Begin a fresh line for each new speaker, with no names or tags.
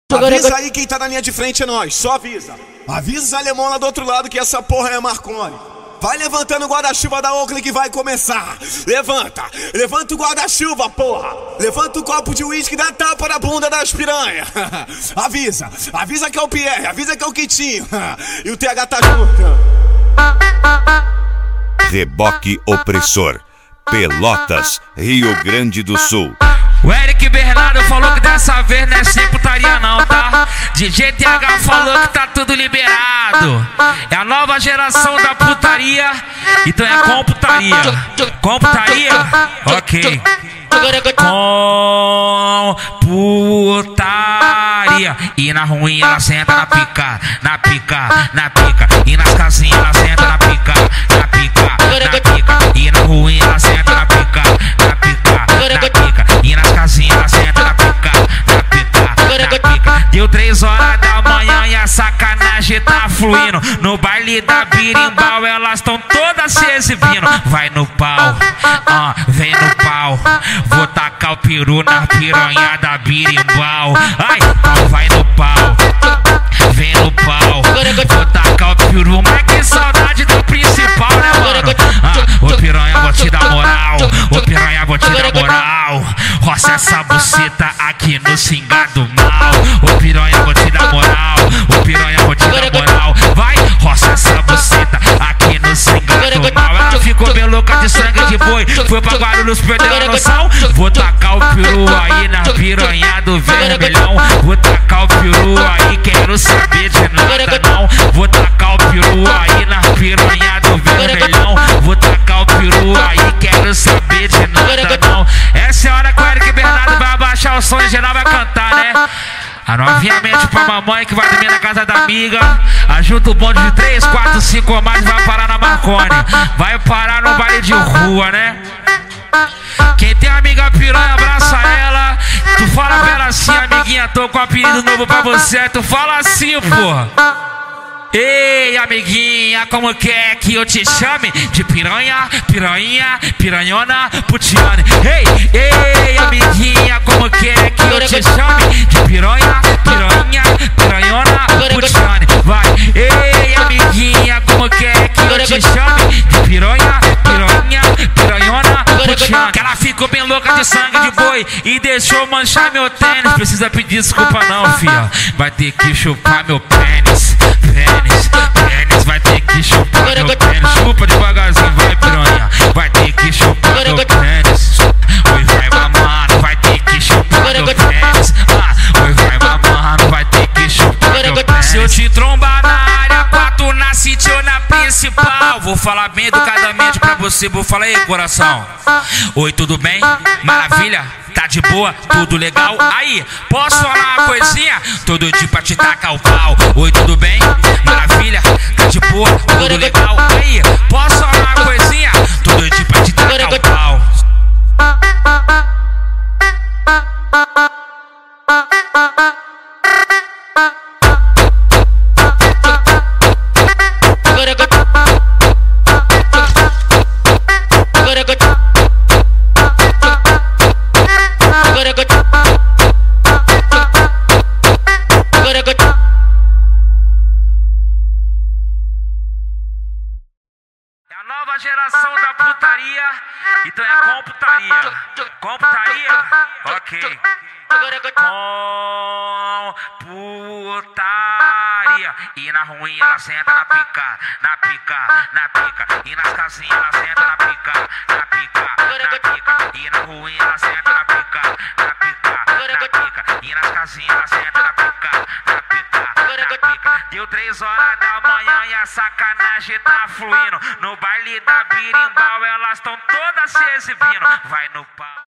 Avisa aí quem tá na linha de frente é nós, só avisa. Avisa os alemão lá do outro lado que essa porra é Marconi. Vai levantando o guarda-chuva da Oakley que vai começar. Levanta, levanta o guarda-chuva, porra. Levanta o copo de uísque e dá tapa na bunda das piranha. Avisa, avisa que é o Pierre, avisa que é o Quitinho. E o TH tá junto.
Reboque Opressor, Pelotas, Rio Grande do Sul.
O Eric Bernardo falou que dessa vez não é sem putaria não, tá? DJ TH falou que tá tudo liberado. É a nova geração da putaria, então é com putaria. Com putaria? Ok. Com putaria. E na ruim ela senta na pica, na pica, na pica. E nas casinhas ela senta na pica, na pica, na pica. E na ruim ela senta na pica, na pica, na pica. E nas casinhas ela senta na pica, na pica, na pica. Deu 3 horas da manhã e a sacanagem tá fluindo. No baile da birimbau elas tão todas se exibindo. Vai no pau, vem no pau. Vou tacar o peru na piranha da birimbau. Ai, então vai no pau, vem no pau. Vou tacar o peru, mas que saudade do principal, né, mano? Ô piranha, vou te dar moral. Ô piranha, vou te dar moral. Roça essa buceta aqui no cingado mal. Ô piranha, vou te dar moral. Ô piranha, vou te dar moral. Vai, roça essa buceta aqui no cingado mal. Ela ficou bem louca de sangue de boi. Foi pra Guarulhos, perdeu a noção. Vou tacar o peru aí na piranha do vermelhão. Vou tacar o peru aí, quero saber de nada não. Vou tacar o peru aí na piranha do vermelhão. Vou tacar o peru aí, quero saber de nada não. Essa é a hora que o Eric Bernardo vai abaixar o som e geral vai cantar, né? A novinha mente pra mamãe que vai dormir na casa da amiga. Ajunta o bonde de 3, 4, 5 ou mais, vai parar na Marconi. Vai parar no baile de rua, né? Quem tem amiga piranha, abraça ela. Tu fala pra ela assim, amiguinha, tô com um apelido novo pra você. Tu fala assim, porra. Ei, amiguinha, como quer que eu te chame? De piranha, piranha, piranhona, putiane. Ei, amiguinha, como quer que eu te chame? De piranha, piranha, piranhona, putiane. Vai, ei, amiguinha, como quer que eu te chame? De piranha, piranha, piranhona, putiane. Que ela ficou bem louca de sangue de boi e deixou manchar meu tênis. Precisa pedir desculpa não, filha. Vai ter que chupar meu pênis. Pênis, vai ter que chupar meu pênis. Chupa devagarzinho, vai piranha. Vai ter que chupar meu pênis. Oi, vai mamando, vai ter que chupar meu pênis. Oi, vai mamando, vai ter que chupar meu pênis. Se eu te trombar na área 4, na City ou na principal, vou falar bem educadamente pra você, vou falar aí, coração. Oi, tudo bem? Maravilha? Tá de boa? Tudo legal? Aí, posso falar uma coisinha? Tô doidinho pra te tacar o pau. Oi, tudo bem? Maravilha? Tá de boa? Tudo legal? Aí, posso falar uma coisinha? Tô doidinho pra te tacar o pau. Nova geração da putaria, então é com putaria. Com putaria? Ok. Com putaria. E na ruim ela senta na pica, na pica, na pica. E nas casinhas ela senta na pica, na pica, na pica. E na ruim ela senta na pica, na pica, na pica. E nas casinhas ela senta na pica, na pica, na pica. Deu 3 horas da manhã e a sacanagem tá fluindo. No baile da birimbau elas tão todas se exibindo. Vai no pau.